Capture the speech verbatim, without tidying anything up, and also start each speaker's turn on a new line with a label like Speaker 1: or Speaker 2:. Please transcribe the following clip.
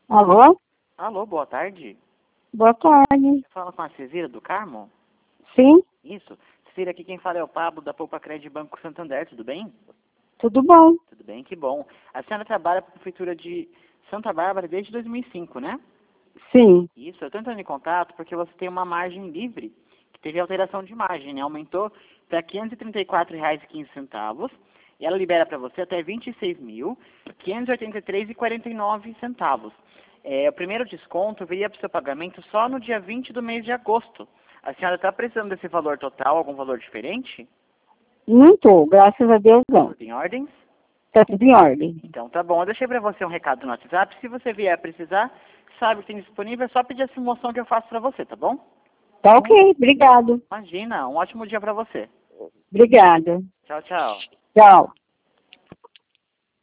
Speaker 1: Alô?
Speaker 2: Alô, boa tarde.
Speaker 1: Boa tarde.
Speaker 2: Você fala com a Cezira do Carmo?
Speaker 1: Sim,
Speaker 2: Isso. Cezira, aqui quem fala é o Pablo da Poupa Crédito Banco Santander, tudo bem?
Speaker 1: tudo bom?
Speaker 2: Tudo bem, que bom. A senhora trabalha para a Prefeitura de Santa Bárbara desde dois mil e cinco, né?
Speaker 1: Sim.
Speaker 2: Isso, eu estou entrando em contato porque você tem uma margem livre, que teve alteração de margem, né? Aumentou para quinhentos e trinta e quatro reais e quinze centavos e ela libera para você até vinte e seis mil, quinhentos e oitenta e três reais e quarenta e nove centavos. É, o primeiro desconto viria para o seu pagamento só no dia vinte do mês de agosto. A senhora está precisando desse valor total, algum valor diferente?
Speaker 1: Não tô, graças a Deus não.
Speaker 2: Tudo em ordens?
Speaker 1: Tá tudo em ordem.
Speaker 2: Então tá bom, eu deixei para você um recado no WhatsApp. Se você vier precisar, sabe que tem disponível, é só pedir a simulação que eu faço para você, tá bom?
Speaker 1: Tá ok, obrigado.
Speaker 2: Imagina, um ótimo dia para você.
Speaker 1: Obrigada.
Speaker 2: Tchau, tchau.
Speaker 1: Tchau.